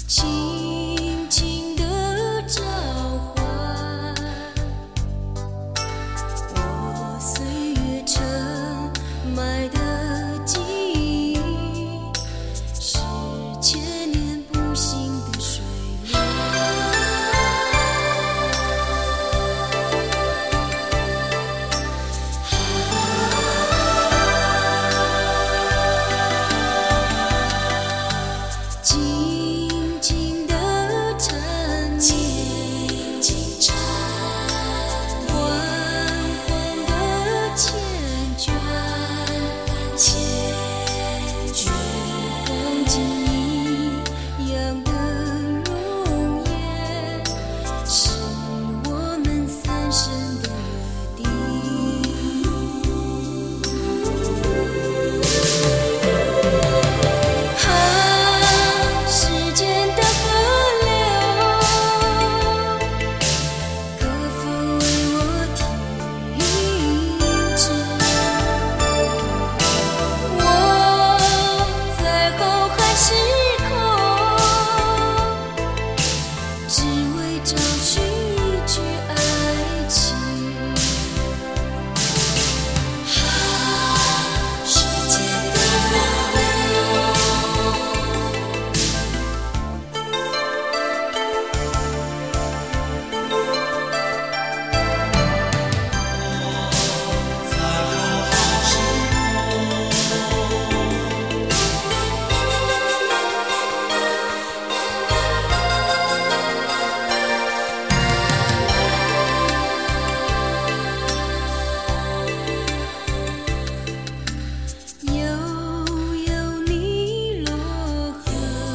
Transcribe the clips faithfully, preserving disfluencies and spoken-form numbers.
轻轻地召唤我岁月沉埋的记忆，是千年不醒的水流。静静地缠绵，缓缓地缱绻，忘记一样的容颜，是我们三生的约定。时间的河流，可否为我停止？我在浩瀚时空，只为找寻一句爱情。时间的河流。悠悠尼罗河，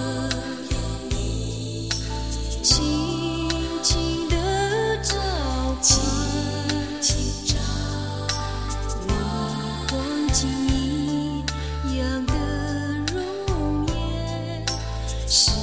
轻轻地召唤我，忘记一样的容颜，是